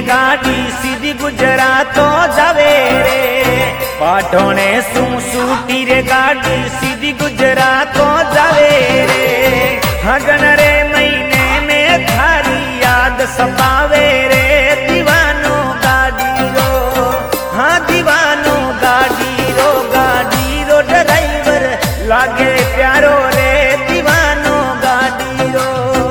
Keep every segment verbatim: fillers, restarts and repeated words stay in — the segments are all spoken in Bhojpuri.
गाड़ी सीधी गुजरात तो जावे रे। पाठोने सू सूटी रे गाड़ी सीधी गुजरात तो जावे रे। हगन रे महीने में थारी याद सतावे रे। दीवानो गाड़ी रो, हाँ दीवानो गाड़ी रो, गाड़ी रो ड्राइवर लागे प्यारो रे। दीवानो गाड़ी रो।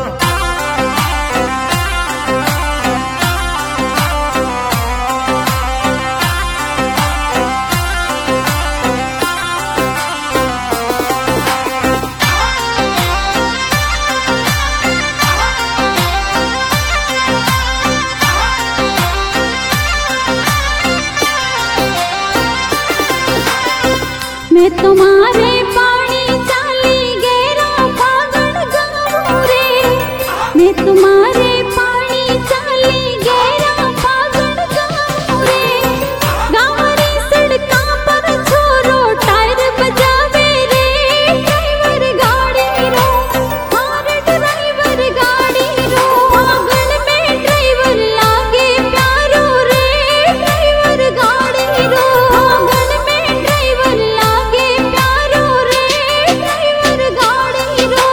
मैं तुम्हारे पानी चाली गहरा फागण गाऊं रे। मैं तुम्हारे पानी चाली गहरा फागण गाऊं रे। गाँव रे सड़का पर छोरो टायर बजावे रे। ड्राइवर गाड़ी रो, हार ड्राइवर गाड़ी रो। आंगन में ड्राइवर लागे प्यारो रे। ड्राइवर गाड़ी रो, आंगन में ड्राइवर लागे प्यारो रे। ड्राइवर गाड़ी रो।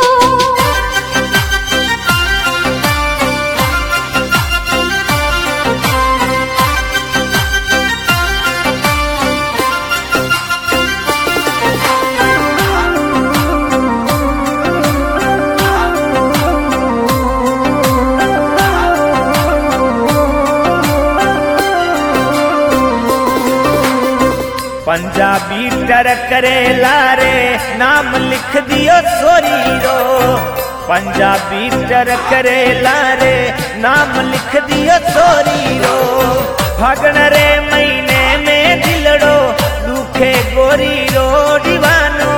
पंजाबी डर करेला रे, नाम लिख दियो सोरी रो। पंजाबी डर करेला रे, नाम लिख दियो सोरी रो। फागण रे महीने में दिलड़ो दुखे गोरी रो। दीवानो